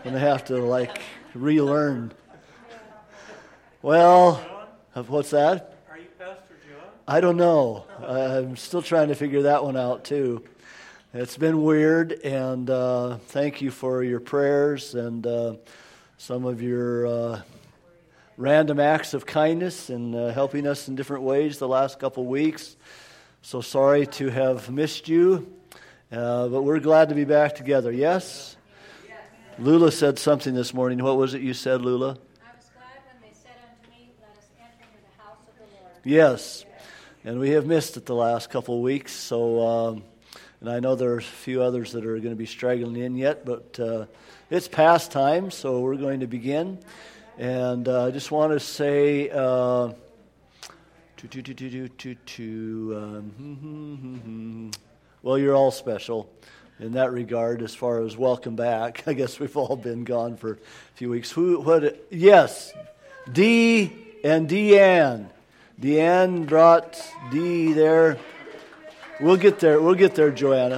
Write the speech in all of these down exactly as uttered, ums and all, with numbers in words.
I'm going to have to, like, relearn. Well, what's that? Are you Pastor John? I don't know. I'm still trying to figure that one out, too. It's been weird, and uh, thank you for your prayers and uh, some of your uh, random acts of kindness and uh, helping us in different ways the last couple weeks. So sorry to have missed you, uh, but we're glad to be back together. Yes? Yes. Lula said something this morning. What was it you said, Lula? I was glad when they said unto me, let us enter into the house of the Lord. Yes, and we have missed it the last couple of weeks, so, um, and I know there's a few others that are going to be straggling in yet, but uh, it's past time, so we're going to begin. And uh, I just want to say, uh, to, to, to, to, to, to, um, well, you're all special in that regard as far as welcome back. I guess we've all been gone for a few weeks. Who? What? Yes, Dee and Deanne. Deanne brought Dee there. We'll get there. We'll get there, Joanna.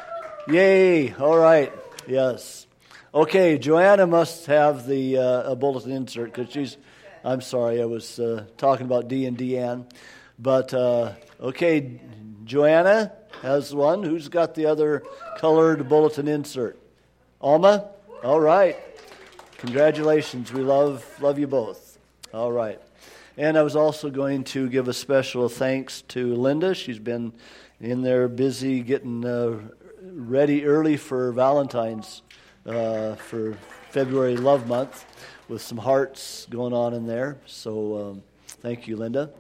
Yay! All right. Yes. Okay. Joanna must have the uh, a bulletin insert because she's. I'm sorry. I was uh, talking about Dee and Deanne, but uh, okay. Joanna has one. Who's got the other colored bulletin insert? Alma? All right. Congratulations. We love love you both. All right. And I was also going to give a special thanks to Linda. She's been in there busy getting uh, ready early for Valentine's, uh, for February Love Month, with some hearts going on in there. So um, thank you, Linda.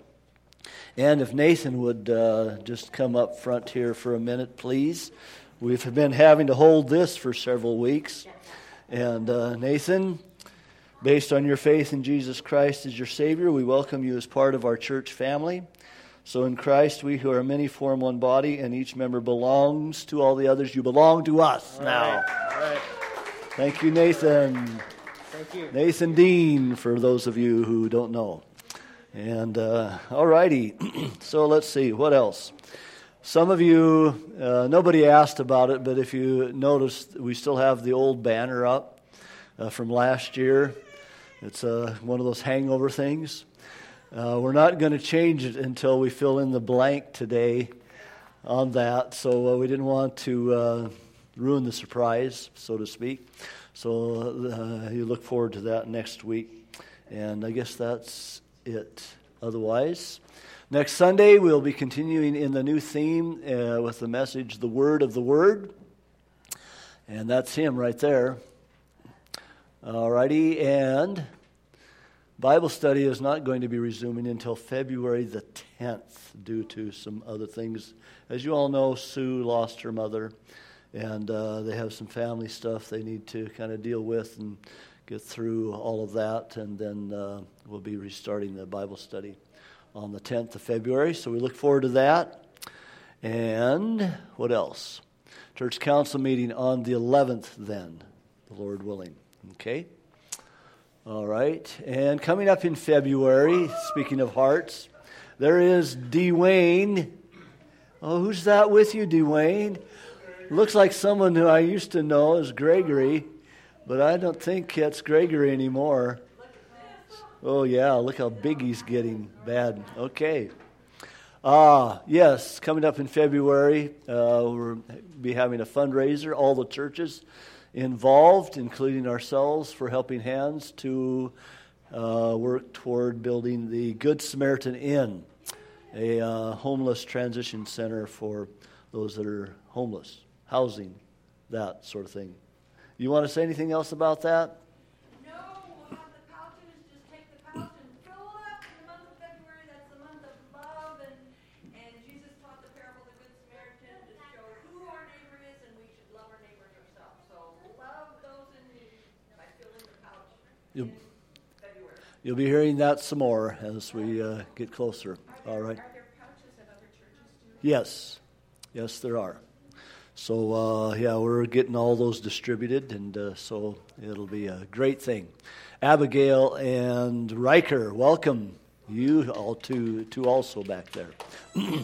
And if Nathan would uh, just come up front here for a minute, please. We've been having to hold this for several weeks. And uh, Nathan, based on your faith in Jesus Christ as your Savior, we welcome you as part of our church family. So in Christ, we who are many form one body, and each member belongs to all the others. You belong to us all now. Right. All right. Thank you, Nathan. Thank you. Nathan Dean, for those of you who don't know. And, uh, all righty, so let's see, what else? Some of you, uh, nobody asked about it, but if you noticed, we still have the old banner up uh, from last year. It's uh, one of those hangover things. Uh, we're not going to change it until we fill in the blank today on that, so uh, we didn't want to uh, ruin the surprise, so to speak. So uh, you look forward to that next week, and I guess that's it. Otherwise, next Sunday we'll be continuing in the new theme uh, with the message, the Word of the Word, and that's him right there. Alrighty, and Bible study is not going to be resuming until February the tenth due to some other things. As you all know, Sue lost her mother, and uh, they have some family stuff they need to kind of deal with and get through all of that, and then uh, we'll be restarting the Bible study on the tenth of February, so we look forward to that. And what else? Church council meeting on the eleventh then, the Lord willing. Okay? All right. And coming up in February, speaking of hearts, there is Dwayne. Oh, who's that with you, Dwayne? Looks like someone who I used to know as Gregory. But I don't think it's Gregory anymore. Oh, yeah, look how big he's getting. Bad. Okay. Ah, yes, coming up in February, uh, we'll be having a fundraiser. All the churches involved, including ourselves, for helping hands to uh, work toward building the Good Samaritan Inn, a uh, homeless transition center for those that are homeless, housing, that sort of thing. You want to say anything else about that? No, we'll have the pouches. Just take the pouch and fill it up in the month of February. That's the month of love, and and Jesus taught the parable of the Good Samaritan to show who our neighbor is, and we should love our neighbor as ourselves. So love those in need by filling the pouch You'll, in February. you'll be hearing that some more as we uh, get closer. All right. Are there pouches at other churches too? Yes. Yes, there are. So, uh, yeah, we're getting all those distributed, and uh, so it'll be a great thing. Abigail and Riker, welcome you all to, to also back there.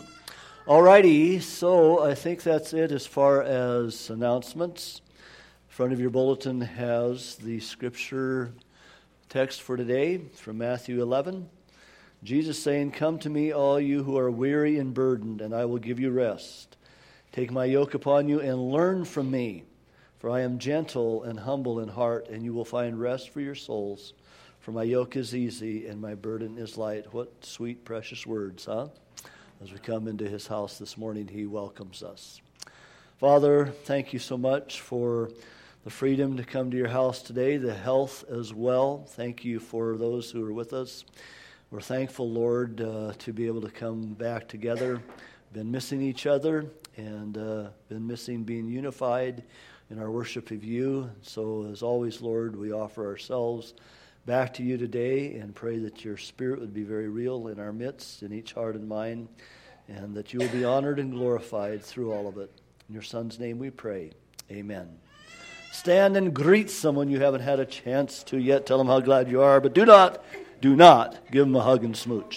All righty, so I think that's it as far as announcements. front of your bulletin has the scripture text for today from Matthew eleven. Jesus saying, "Come to me, all you who are weary and burdened, and I will give you rest. Take my yoke upon you and learn from me, for I am gentle and humble in heart, and you will find rest for your souls. For my yoke is easy and my burden is light." What sweet, precious words, huh? As we come into his house this morning, he welcomes us. Father, thank you so much for the freedom to come to your house today, the health as well. Thank you for those who are with us. We're thankful, Lord, uh, to be able to come back together. Been missing each other and uh, been missing being unified in our worship of you. So as always, Lord, we offer ourselves back to you today and pray that your Spirit would be very real in our midst, in each heart and mind, and that you will be honored and glorified through all of it. In your Son's name we pray. Amen. Stand and greet someone you haven't had a chance to yet. Tell them how glad you are, but do not, do not give them a hug and smooch.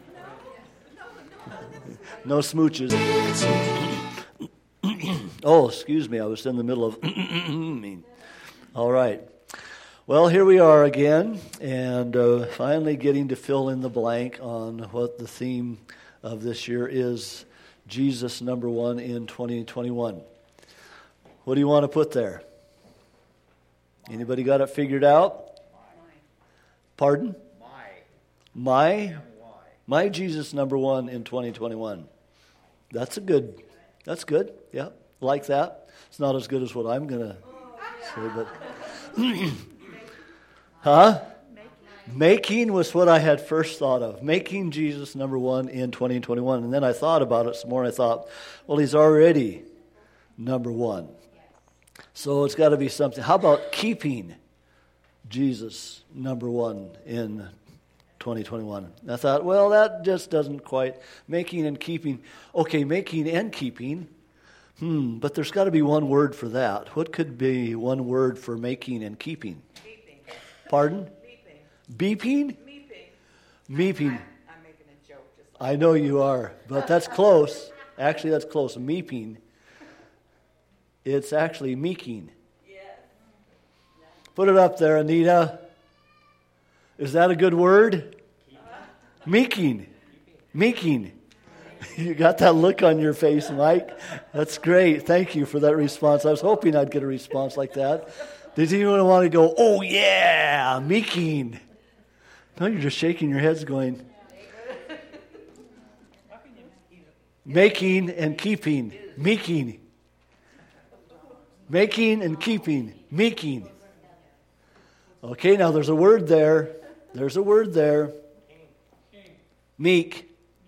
No smooches. Oh, excuse me, I was in the middle of all right. Well, here we are again, and uh, finally getting to fill in the blank on what the theme of this year is, Jesus number one in twenty twenty-one. What do you want to put there? Anybody got it figured out? Pardon? My. My? My Jesus number one in twenty twenty-one. That's a good, that's good, yeah, like that. It's not as good as what I'm going to say, but... Huh? Making. Making was what I had first thought of. Making Jesus number one in twenty twenty-one. And then I thought about it some more and I thought, well, he's already number one. So it's got to be something. How about keeping Jesus number one in twenty twenty-one? And I thought, well, that just doesn't quite. Making and keeping. Okay, making and keeping. Hmm, but there's got to be one word for that. What could be one word for making and keeping? Pardon? Beeping. Beeping? Meeping. Meeping. I'm, I'm making a joke. Just like I know you are, but that's close. Actually, that's close. Meeping. It's actually meeking. Yes. Put it up there, Anita. Is that a good word? Meeking. Meeking. You got that look on your face, Mike. That's great. Thank you for that response. I was hoping I'd get a response like that. Does anyone want to go, oh yeah, meeking? No, you're just shaking your heads going, making and keeping, meeking. Making and keeping, meeking. Okay, now there's a word there. There's a word there. Meek.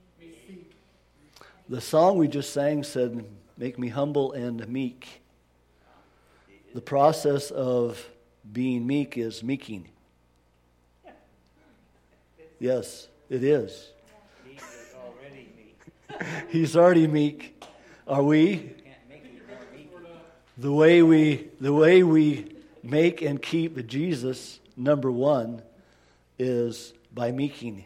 The song we just sang said, make me humble and meek. The process of being meek is meeking. Yes, it is. He's already meek. He's already meek. Are we? The way we the way we make and keep Jesus number one is by meeking.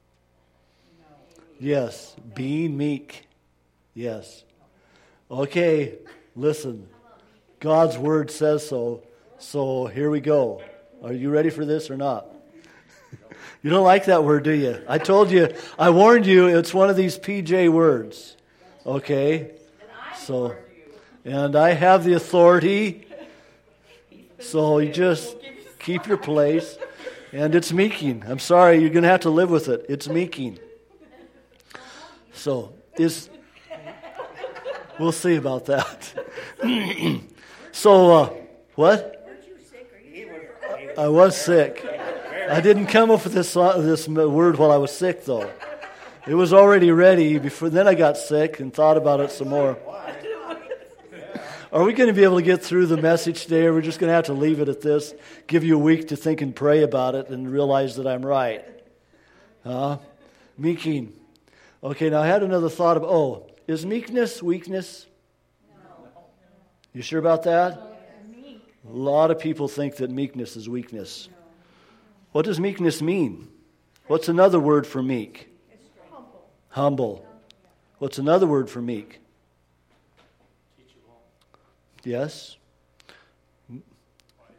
Yes, being meek. Yes. Okay, listen. God's word says so. So here we go. Are you ready for this or not? You don't like that word, do you? I told you, I warned you, it's one of these P J words. Okay? So, and I have the authority. So you just keep your place. And it's meeking. I'm sorry, you're going to have to live with it. It's meeking. So, is we'll see about that. So, uh, what? I was sick. I didn't come up with this uh, this word while I was sick, though. It was already ready before. Then I got sick and thought about it some more. Are we going to be able to get through the message today, or we're just going to have to leave it at this? Give you a week to think and pray about it and realize that I'm right. Huh? Meeking. Okay, now I had another thought of, oh, is meekness weakness? No. You sure about that? A lot of people think that meekness is weakness. What does meekness mean? What's another word for meek? Humble. Humble. What's another word for meek? Yes.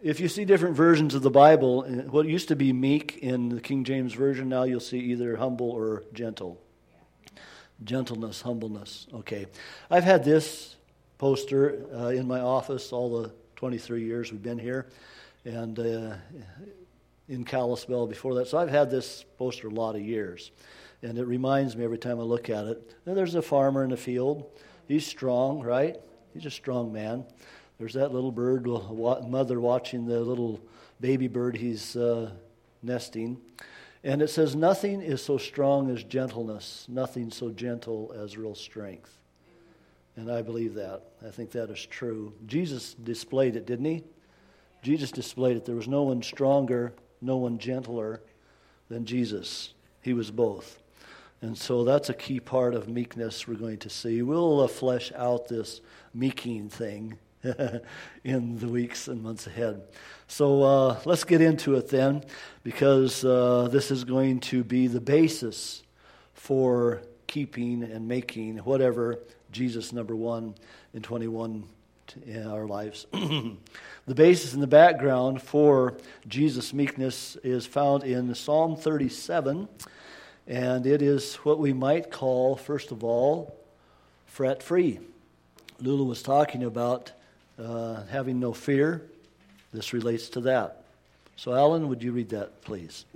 if you see different versions of the Bible, what used to be meek in the King James Version, now you'll see either humble or gentle. Gentleness, humbleness. Okay. I've had this poster uh, in my office all the twenty-three years we've been here, and uh, in Kalispell before that. So I've had this poster a lot of years, and it reminds me every time I look at it. And there's a farmer in the field. He's strong, right? He's a strong man. There's that little bird, mother watching the little baby bird he's uh, nesting. And it says, nothing is so strong as gentleness, nothing so gentle as real strength. And I believe that. I think that is true. Jesus displayed it, didn't he? Jesus displayed it. There was no one stronger, no one gentler than Jesus. He was both. And so that's a key part of meekness we're going to see. We'll uh, flesh out this meeking thing in the weeks and months ahead. So uh, let's get into it then, because uh, this is going to be the basis for keeping and making whatever Jesus number one in twenty-one in our lives. The basis and the background for Jesus' meekness is found in Psalm thirty-seven, and it is what we might call, first of all, fret-free. Lula was talking about uh, having no fear. This relates to that. So, Alan, would you read that, please?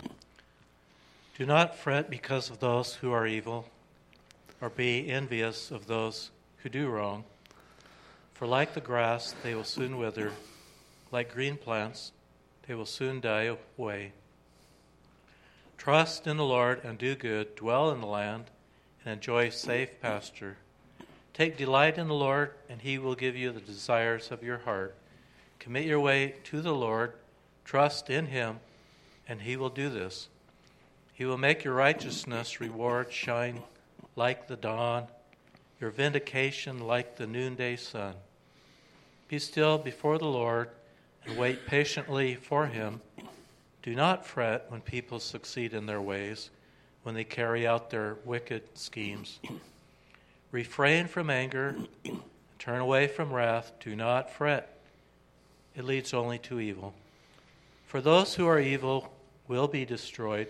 Do not fret because of those who are evil, or be envious of those who do wrong. For like the grass, they will soon wither. Like green plants, they will soon die away. Trust in the Lord and do good. Dwell in the land and enjoy safe pasture. Take delight in the Lord, and he will give you the desires of your heart. Commit your way to the Lord. Trust in him, and he will do this. He will make your righteousness reward shine like the dawn, your vindication like the noonday sun. Be still before the Lord and wait patiently for him. Do not fret when people succeed in their ways, when they carry out their wicked schemes. Refrain from anger, turn away from wrath. Do not fret. It leads only to evil. For those who are evil will be destroyed,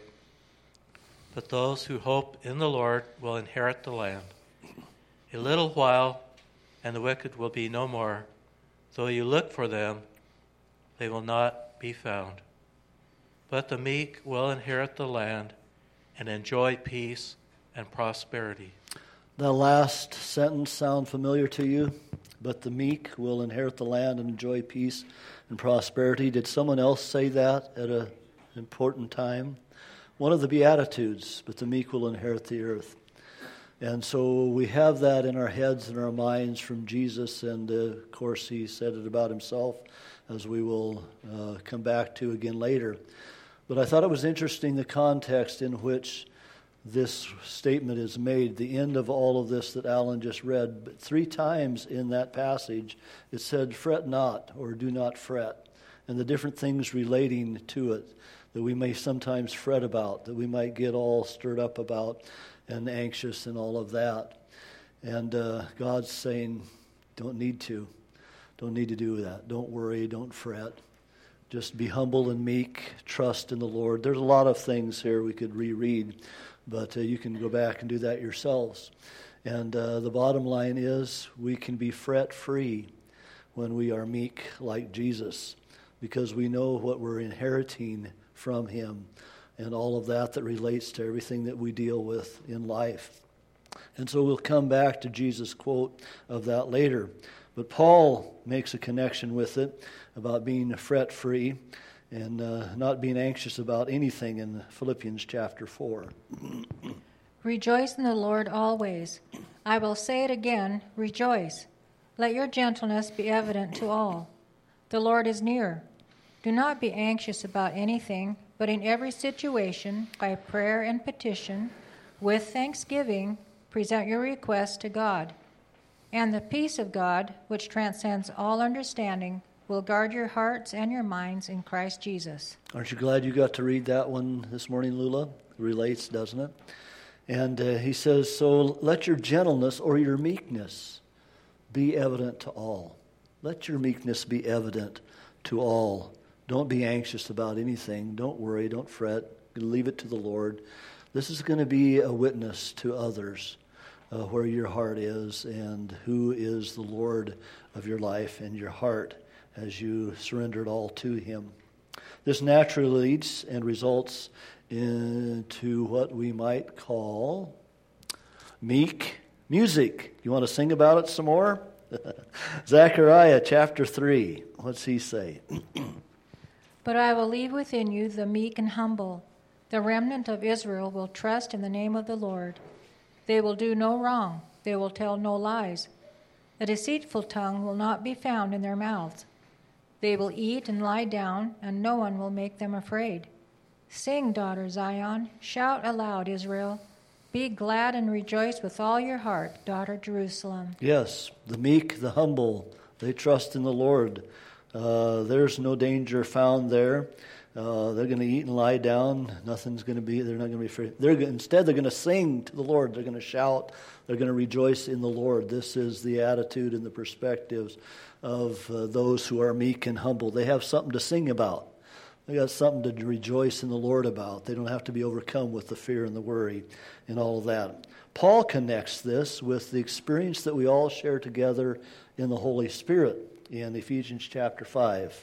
but those who hope in the Lord will inherit the land. A little while, and the wicked will be no more. Though you look for them, they will not be found. But the meek will inherit the land and enjoy peace and prosperity. The last sentence sound familiar to you? But the meek will inherit the land and enjoy peace and prosperity. Did someone else say that at an important time? One of the Beatitudes, but the meek will inherit the earth. And so we have that in our heads and our minds from Jesus, and uh, of course he said it about himself, as we will uh, come back to again later. But I thought it was interesting the context in which this statement is made, the end of all of this that Alan just read. But three times in that passage it said, fret not, or do not fret, and the different things relating to it that we may sometimes fret about, that we might get all stirred up about and anxious and all of that. And uh, God's saying, don't need to. Don't need to do that. Don't worry, don't fret. Just be humble and meek, trust in the Lord. There's a lot of things here we could reread, but uh, you can go back and do that yourselves. And uh, the bottom line is we can be fret-free when we are meek like Jesus, because we know what we're inheriting from him and all of that that relates to everything that we deal with in life. And so we'll come back to Jesus' quote of that later. But Paul makes a connection with it about being fret-free and uh, not being anxious about anything in Philippians chapter four. Rejoice in the Lord always. I will say it again, rejoice. Let your gentleness be evident to all. The Lord is near. Do not be anxious about anything, but in every situation, by prayer and petition, with thanksgiving, present your requests to God. And the peace of God, which transcends all understanding, will guard your hearts and your minds in Christ Jesus. Aren't you glad you got to read that one this morning, Lula? It relates, doesn't it? And uh, he says, so let your gentleness or your meekness be evident to all. Let your meekness be evident to all. Don't be anxious about anything. Don't worry. Don't fret. Leave it to the Lord. This is going to be a witness to others uh, where your heart is and who is the Lord of your life and your heart as you surrender it all to Him. This naturally leads and results into what we might call meek music. You want to sing about it some more? Zechariah chapter three. What's he say? But I will leave within you the meek and humble. The remnant of Israel will trust in the name of the Lord. They will do no wrong. They will tell no lies. A deceitful tongue will not be found in their mouths. They will eat and lie down, and no one will make them afraid. Sing, daughter Zion. Shout aloud, Israel. Be glad and rejoice with all your heart, daughter Jerusalem. Yes, the meek, the humble, they trust in the Lord. Uh, there's no danger found there. Uh, they're going to eat and lie down. Nothing's going to be, they're not going to be afraid. They're, instead, they're going to sing to the Lord. They're going to shout. They're going to rejoice in the Lord. This is the attitude and the perspectives of uh, those who are meek and humble. They have something to sing about. They got something to rejoice in the Lord about. They don't have to be overcome with the fear and the worry and all of that. Paul connects this with the experience that we all share together in the Holy Spirit in Ephesians chapter five.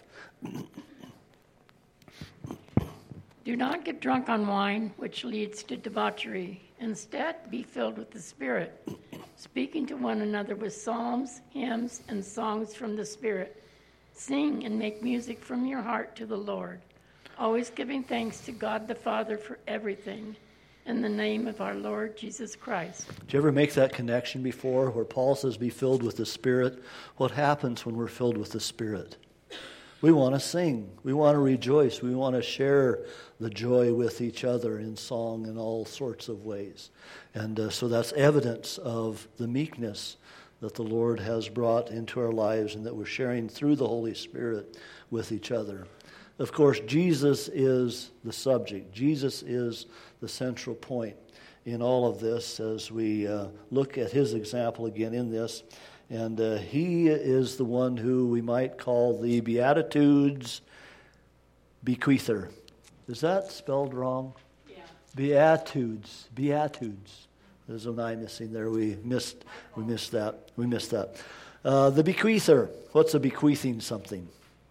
Do not get drunk on wine, which leads to debauchery. Instead, be filled with the Spirit, speaking to one another with psalms, hymns, and songs from the Spirit. Sing and make music from your heart to the Lord, always giving thanks to God the Father for everything, in the name of our Lord Jesus Christ. Did you ever make that connection before where Paul says be filled with the Spirit? What happens when we're filled with the Spirit? We want to sing. We want to rejoice. We want to share the joy with each other in song and all sorts of ways. And uh, so that's evidence of the meekness that the Lord has brought into our lives and that we're sharing through the Holy Spirit with each other. Of course, Jesus is the subject. Jesus is the central point in all of this as we uh, look at his example again in this. And uh, he is the one who we might call the Beatitudes bequeather. Is that spelled wrong? Yeah. Beatitudes. Beatitudes. There's an I missing there. We missed. We missed that. We missed that. Uh, the bequeather. What's a bequeathing something?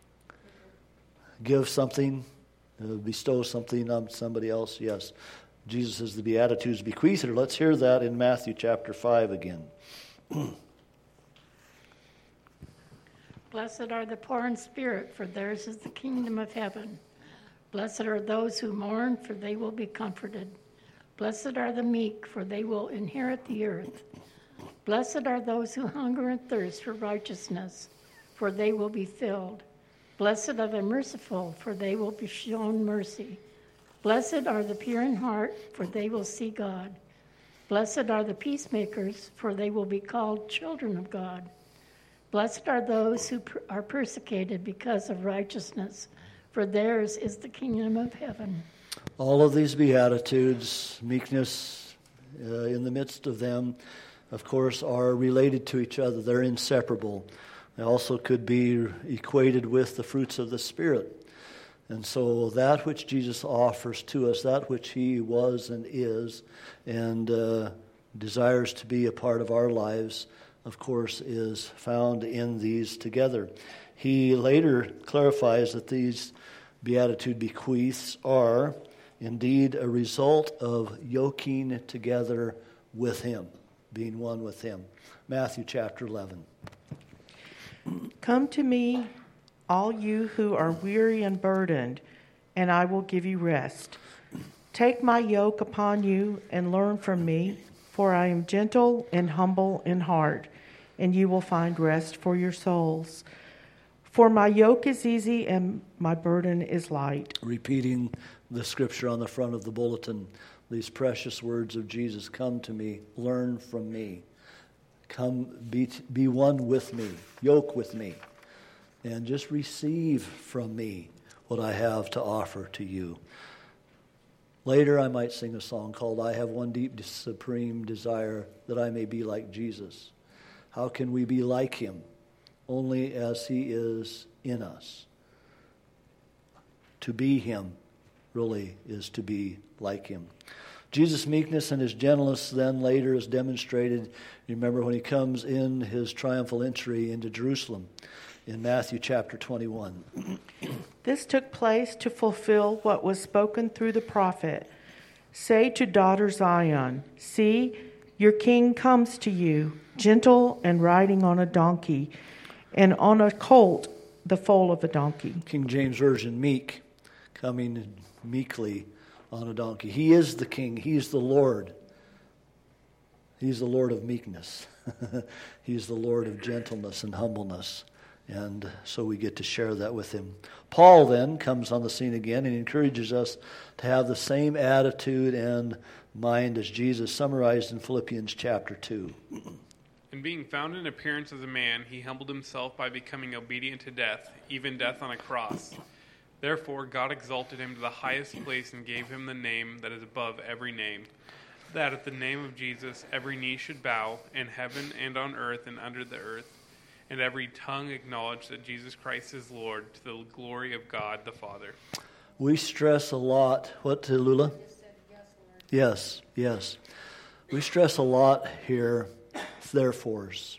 Give something, uh, bestow something on somebody else. Yes, Jesus is the Beatitudes bequeather. Let's hear that in Matthew chapter five again. Blessed are the poor in spirit, for theirs is the kingdom of heaven. Blessed are those who mourn, for they will be comforted. Blessed are the meek, for they will inherit the earth. Blessed are those who hunger and thirst for righteousness, for they will be filled. Blessed are the merciful, for they will be shown mercy. Blessed are the pure in heart, for they will see God. Blessed are the peacemakers, for they will be called children of God. Blessed are those who per- are persecuted because of righteousness, for theirs is the kingdom of heaven. All of these Beatitudes, meekness uh, in the midst of them, of course, are related to each other. They're inseparable. They also could be equated with the fruits of the Spirit. And so that which Jesus offers to us, that which he was and is, and uh, desires to be a part of our lives, of course, is found in these together. He later clarifies that these Beatitude bequeaths are indeed a result of yoking together with him, being one with him. Matthew chapter eleven. Come to me, all you who are weary and burdened, and I will give you rest. Take my yoke upon you and learn from me, for I am gentle and humble in heart, and you will find rest for your souls. For my yoke is easy and my burden is light. Repeating the scripture on the front of the bulletin, these precious words of Jesus, come to me, learn from me. Come, be, be one with me, yoke with me, and just receive from me what I have to offer to you. Later I might sing a song called, I have one deep, supreme desire that I may be like Jesus. How can we be like him? Only as he is in us. to be him really is to be like him. Jesus' meekness and his gentleness then later is demonstrated. You remember when he comes in his triumphal entry into Jerusalem in Matthew chapter twenty-one. This took place to fulfill what was spoken through the prophet. Say to daughter Zion, see, your king comes to you, gentle and riding on a donkey, and on a colt, the foal of a donkey. King James Version, meek, coming meekly on a donkey. He is the king. He is the Lord. He's the Lord of meekness. He's the Lord of gentleness and humbleness. And so we get to share that with him. Paul then comes on the scene again and encourages us to have the same attitude and mind as Jesus, summarized in Philippians chapter two. And being found in appearance as a man, he humbled himself by becoming obedient to death, even death on a cross. Therefore God exalted him to the highest place and gave him the name that is above every name, that at the name of Jesus every knee should bow, in heaven and on earth and under the earth, and every tongue acknowledge that Jesus Christ is Lord, to the glory of God the Father. We stress a lot. What, Lula? Yes, yes. We stress a lot here, therefores.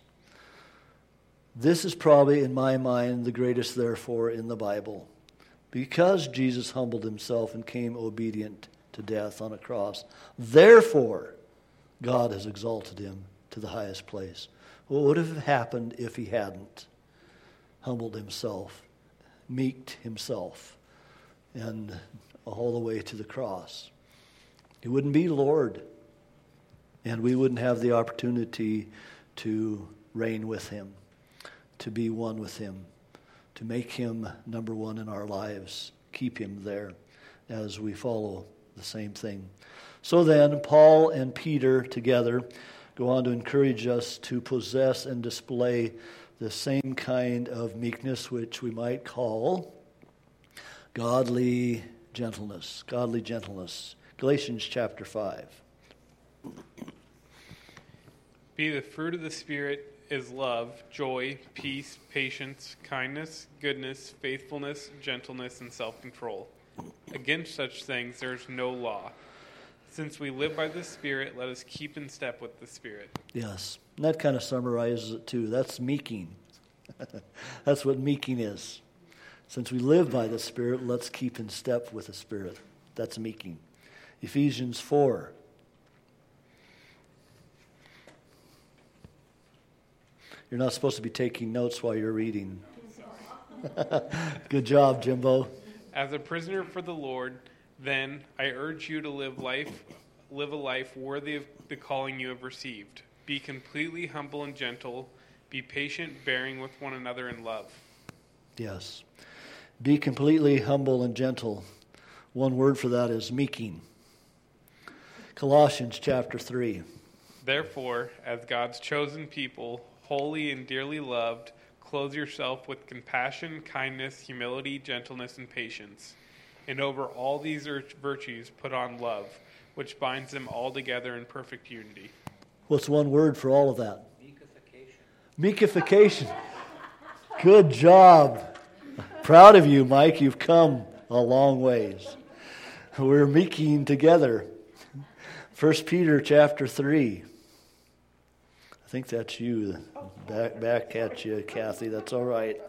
This is probably, in my mind, the greatest therefore in the Bible. Because Jesus humbled himself and came obedient to death on a cross, therefore God has exalted him to the highest place. What would have happened if he hadn't humbled himself, meeked himself, and all the way to the cross? He wouldn't be Lord, and we wouldn't have the opportunity to reign with him, to be one with him, to make him number one in our lives, keep him there as we follow the same thing. So then, Paul and Peter together go on to encourage us to possess and display the same kind of meekness, which we might call godly gentleness. Godly gentleness. Galatians chapter five. Be the fruit of the Spirit is love, joy, peace, patience, kindness, goodness, faithfulness, gentleness, and self-control. Against such things there is no law. Since we live by the Spirit, let us keep in step with the Spirit. Yes, and that kind of summarizes it too. That's meeking. That's what meeking is. Since we live by the Spirit, let's keep in step with the Spirit. That's meeking. Ephesians four. You're not supposed to be taking notes while you're reading. Good job, Jimbo. As a prisoner for the Lord, then I urge you to live life, live a life worthy of the calling you have received. Be completely humble and gentle. Be patient, bearing with one another in love. Yes. Be completely humble and gentle. One word for that is meeking. Colossians chapter three. Therefore, as God's chosen people, holy and dearly loved, clothe yourself with compassion, kindness, humility, gentleness, and patience. And over all these virtues put on love, which binds them all together in perfect unity. What's one word for all of that? Meekification. Meekification. Good job. Proud of you, Mike. You've come a long ways. We're meeking together. First Peter chapter three. I think that's you. Back, back at you, Kathy. That's all right.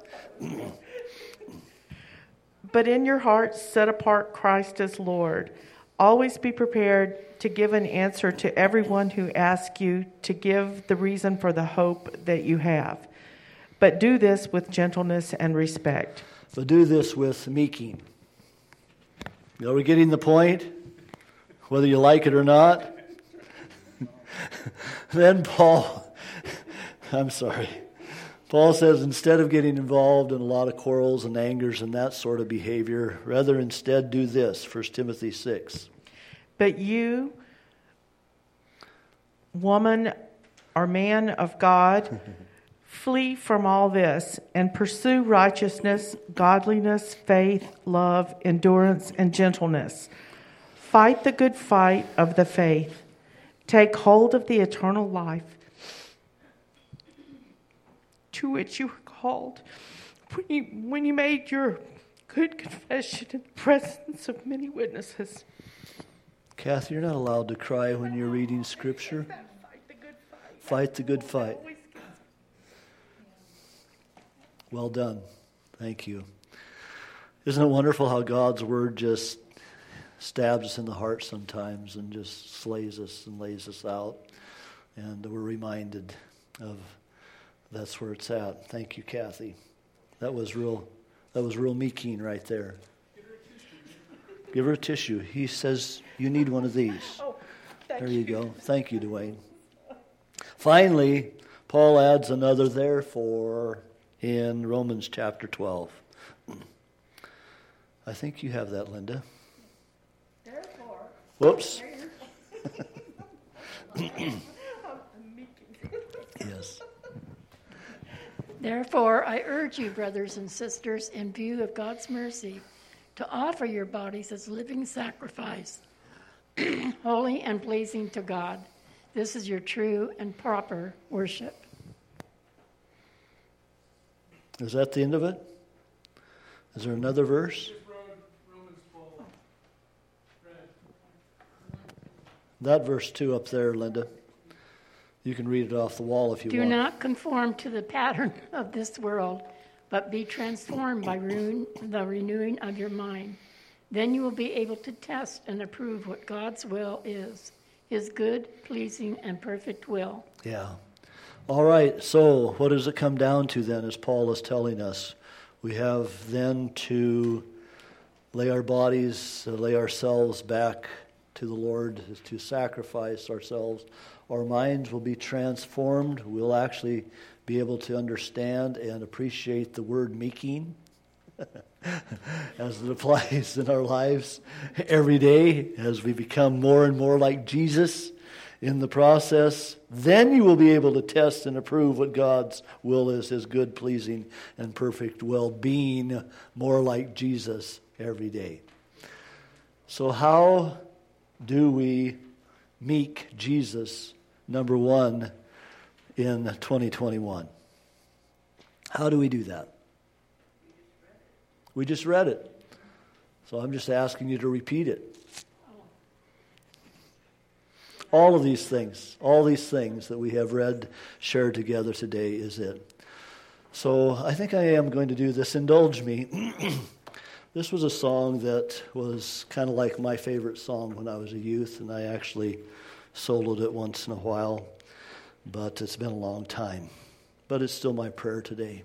But in your hearts, set apart Christ as Lord. Always be prepared to give an answer to everyone who asks you to give the reason for the hope that you have. But do this with gentleness and respect. But do this with meeking. Are we getting the point? Whether you like it or not? Then Paul, I'm sorry. Paul says instead of getting involved in a lot of quarrels and angers and that sort of behavior, rather instead do this, First Timothy six. But you, woman or man of God, flee from all this and pursue righteousness, godliness, faith, love, endurance, and gentleness. Fight the good fight of the faith. Take hold of the eternal life to which you were called when you, when you made your good confession in the presence of many witnesses. Kathy, you're not allowed to cry when you're reading Scripture. Fight the good fight. Well done. Thank you. Isn't it wonderful how God's Word just stabs us in the heart sometimes and just slays us and lays us out? And we're reminded of that's where it's at. Thank you, Kathy. That was real. That was real meeking right there. Give her a tissue. He says you need one of these. Oh, there you go. Thank you, Dwayne. Finally, Paul adds another therefore in Romans chapter twelve. I think you have that, Linda. Therefore. Whoops. Yes. Therefore, I urge you, brothers and sisters, in view of God's mercy, to offer your bodies as living sacrifice, holy and pleasing to God. This is your true and proper worship. Is that the end of it? Is there another verse? That verse two up there, Linda. You can read it off the wall if you Do want. Do not conform to the pattern of this world, but be transformed by re- the renewing of your mind. Then you will be able to test and approve what God's will is, his good, pleasing, and perfect will. Yeah. All right, so what does it come down to then, as Paul is telling us? We have then to lay our bodies, uh, lay ourselves back to the Lord, to sacrifice ourselves. Our minds will be transformed. We'll actually be able to understand and appreciate the word meeking as it applies in our lives every day as we become more and more like Jesus in the process. Then you will be able to test and approve what God's will is, his good, pleasing, and perfect will, being more like Jesus every day. So how do we meek Jesus, number one, in twenty twenty-one? How do we do that? We just read it. So I'm just asking you to repeat it. All of these things, all these things that we have read, shared together today is it. So I think I am going to do this. Indulge me. This was a song that was kind of like my favorite song when I was a youth, and I actually soloed it once in a while, but it's been a long time. But it's still my prayer today.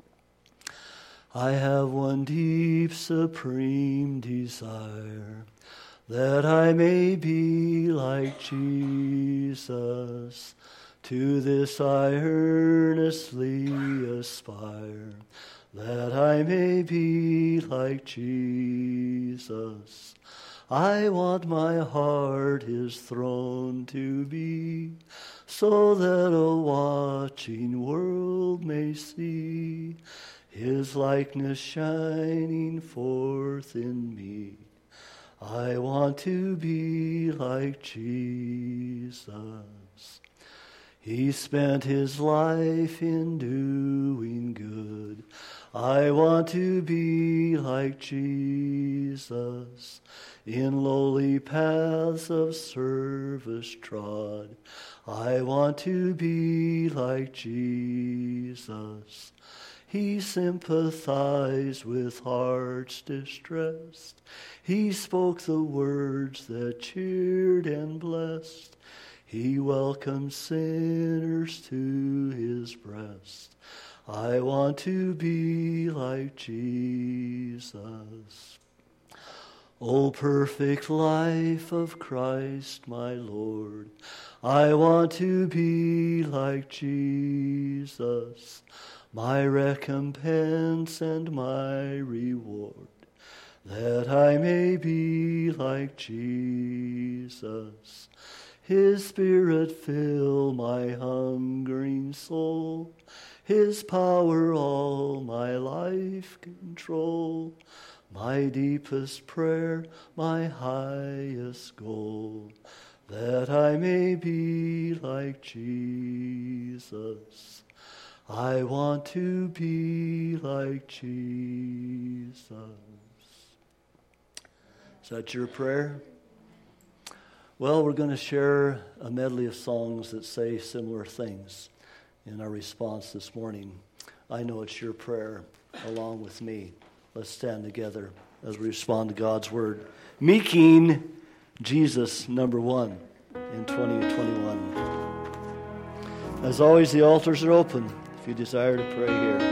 I have one deep, supreme desire, that I may be like Jesus. To this I earnestly aspire, that I may be like Jesus. I want my heart his throne to be, so that a watching world may see his likeness shining forth in me. I want to be like Jesus. He spent his life in doing good. I want to be like Jesus, in lowly paths of service trod. I want to be like Jesus. He sympathized with hearts distressed. He spoke the words that cheered and blessed. He welcomed sinners to his breast. I want to be like Jesus. O perfect life of Christ, my Lord, I want to be like Jesus, my recompense and my reward, that I may be like Jesus. His Spirit fill my hungering soul, his power all my life control, my deepest prayer, my highest goal, that I may be like Jesus. I want to be like Jesus. Is that your prayer? Well, we're going to share a medley of songs that say similar things in our response this morning. I know it's your prayer along with me. Let's stand together as we respond to God's word. Meeking Jesus, number one, in twenty twenty-one. As always, the altars are open if you desire to pray here.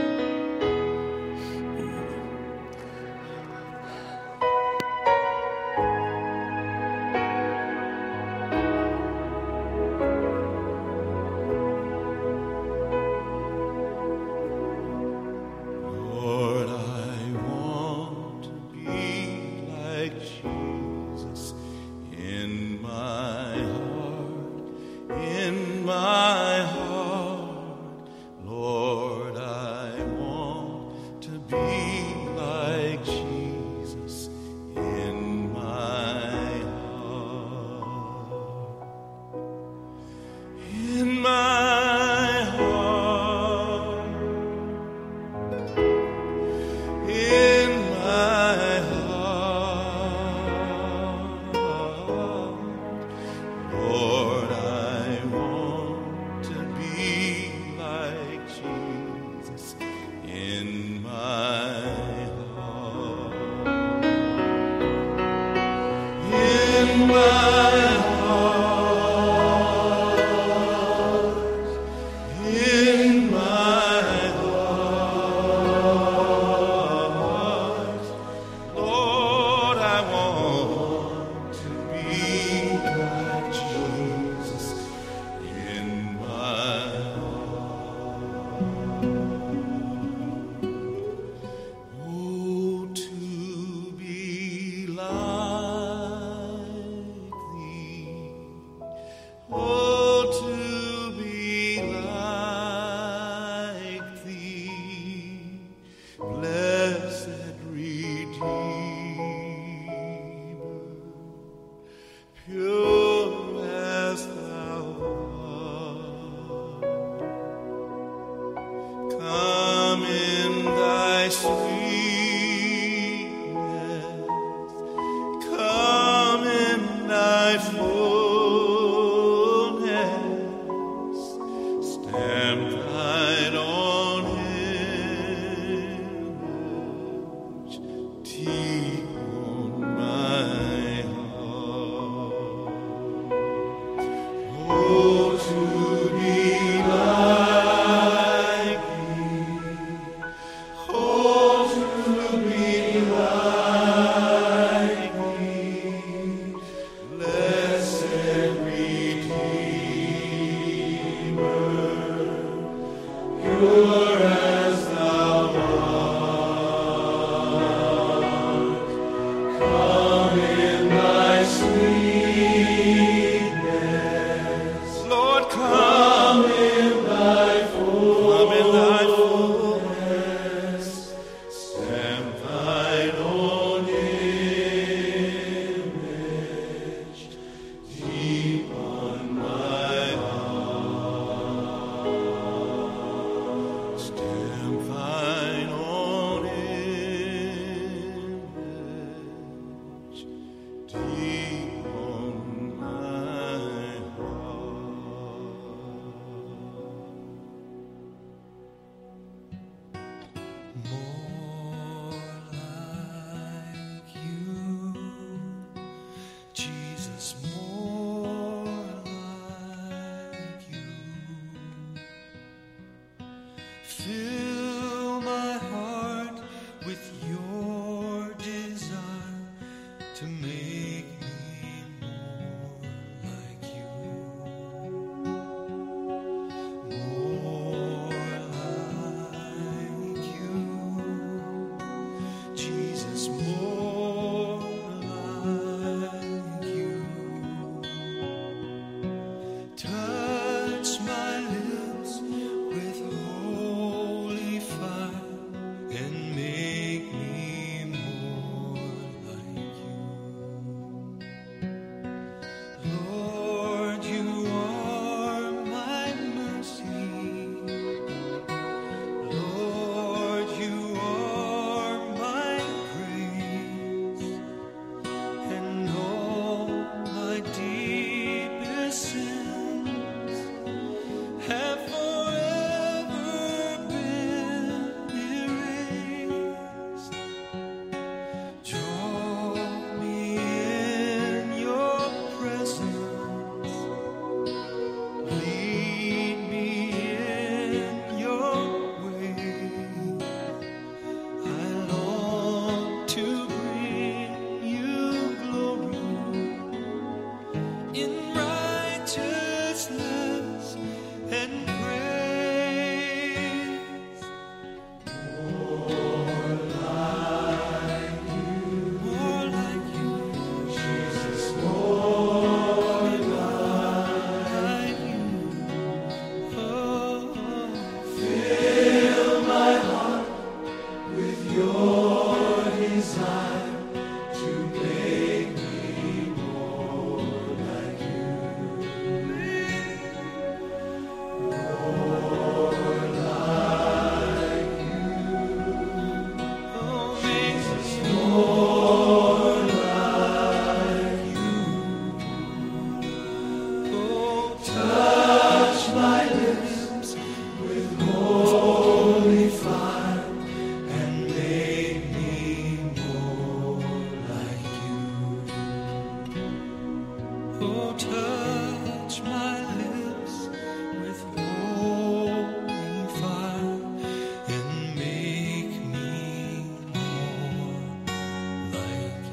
Oh, touch my lips with holy fire and make me more like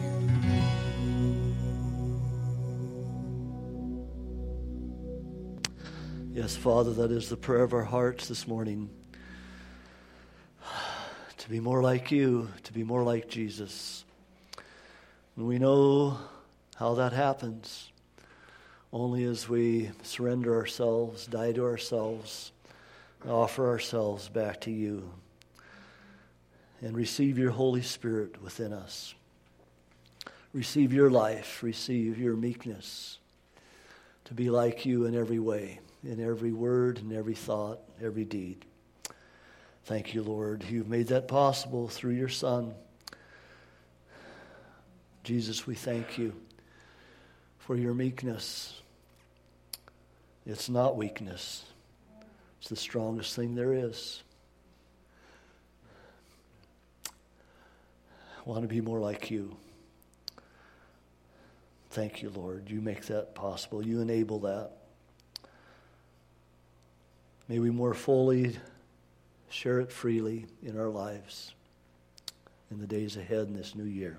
you. Yes, Father, that is the prayer of our hearts this morning. To be more like you, to be more like Jesus. And we know how that happens only as we surrender ourselves, die to ourselves, offer ourselves back to you, and receive your Holy Spirit within us. Receive your life, receive your meekness, to be like you in every way, in every word, in every thought, every deed. Thank you, Lord. You've made that possible through your Son. Jesus, we thank you for your meekness. It's not weakness. It's the strongest thing there is. I want to be more like you. Thank you, Lord. You make that possible. You enable that. May we more fully share it freely in our lives in the days ahead in this new year.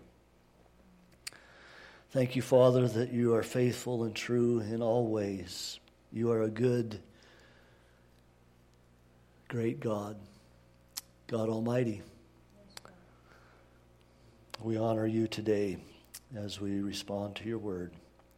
Thank you, Father, that you are faithful and true in all ways. You are a good, great God, God Almighty. We honor you today as we respond to your word.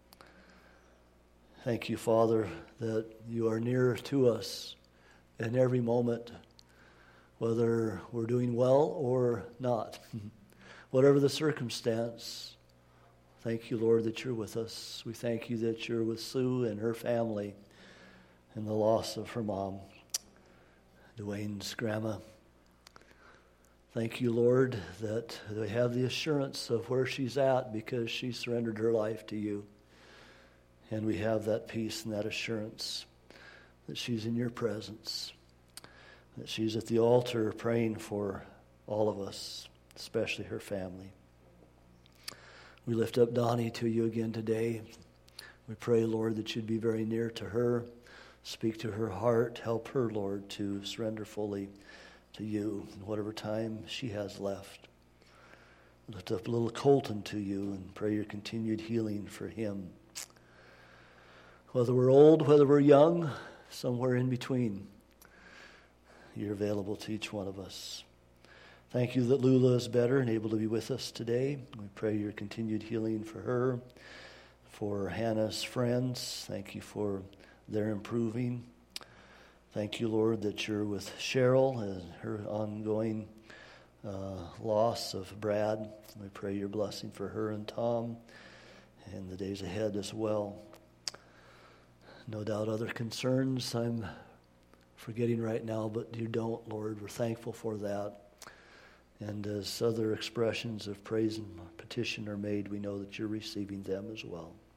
Thank you, Father, that you are near to us in every moment, whether we're doing well or not. Whatever the circumstance, thank you, Lord, that you're with us. We thank you that you're with Sue and her family and the loss of her mom, Dwayne's grandma. Thank you, Lord, that they have the assurance of where she's at because she surrendered her life to you. And we have that peace and that assurance that she's in your presence, that she's at the altar praying for all of us, especially her family. We lift up Donnie to you again today. We pray, Lord, that you'd be very near to her, speak to her heart, help her, Lord, to surrender fully to you in whatever time she has left. Lift up little Colton to you and pray your continued healing for him. Whether we're old, whether we're young, somewhere in between, you're available to each one of us. Thank you that Lula is better and able to be with us today. We pray your continued healing for her, for Hannah's friends. Thank you for their improving. Thank you, Lord, that you're with Cheryl and her ongoing uh, loss of Brad. We pray your blessing for her and Tom and the days ahead as well. No doubt other concerns I'm forgetting right now, but you don't, Lord. We're thankful for that. And as other expressions of praise and petition are made, we know that you're receiving them as well.